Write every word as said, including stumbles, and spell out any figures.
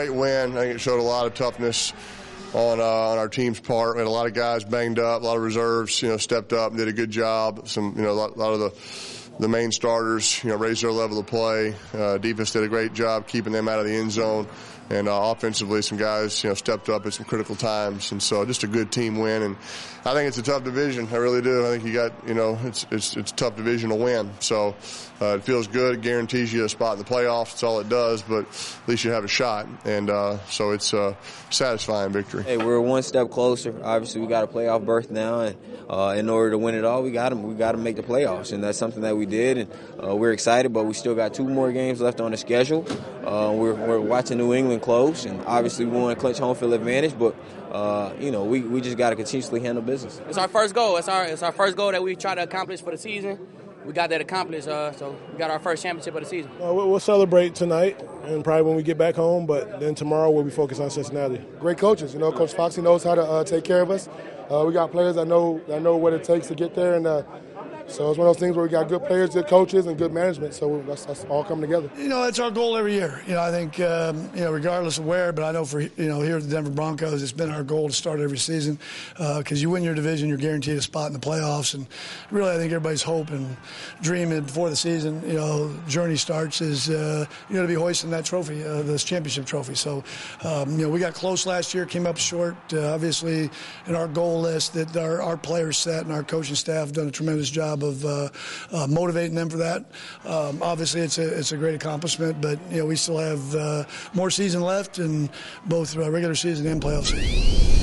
great win. I think it showed a lot of toughness on uh, on our team's part. We had a lot of guys banged up, a lot of reserves, you know, stepped up and did a good job. Some, you know, a lot, a lot of the the main starters, you know, raised their level of play. Uh, defense did a great job keeping them out of the end zone. And uh, offensively, some guys, you know, stepped up at some critical times. And so just a good team win. And I think it's a tough division. I really do. I think you got, you know, it's it's it's a tough division to win. So uh, it feels good. It guarantees you a spot in the playoffs. That's all it does. But at least you have a shot. And uh, so it's a satisfying victory. Hey, we're one step closer. Obviously, we got a playoff berth now. And uh, in order to win it all, we got to we got to make the playoffs. And that's something that we did. And uh, we're excited. But we still got two more games left on the schedule. Uh, we're, we're watching New England close, and obviously we want to clinch home field advantage, but uh, you know, we, we just got to continuously handle business. It's our first goal. It's our it's our first goal that we try to accomplish for the season. We got that accomplished, uh, so we got our first championship of the season. Uh, we'll celebrate tonight and probably when we get back home, but then tomorrow we'll be focused on Cincinnati. Great coaches, you know, Coach Foxy knows how to uh, take care of us. Uh, we got players that know that know what it takes to get there, and uh, so it's one of those things where we got good players, good coaches, and good management. So that's, that's all coming together. You know, that's our goal every year. You know, I think um, you know, regardless of where, but I know for you know here at the Denver Broncos, it's been our goal to start every season because uh, you win your division, you're guaranteed a spot in the playoffs. And really, I think everybody's hope and dreaming before the season, you know, journey starts is uh, you know to be hoisting that trophy, uh, this championship trophy. So um, you know, we got close last year, came up short. Uh, obviously, in our goal list that our, our players set and our coaching staff have done a tremendous job of uh, uh, motivating them for that. Um, obviously, it's a it's a great accomplishment, but you know we still have uh, more season left in both uh, regular season and playoff season.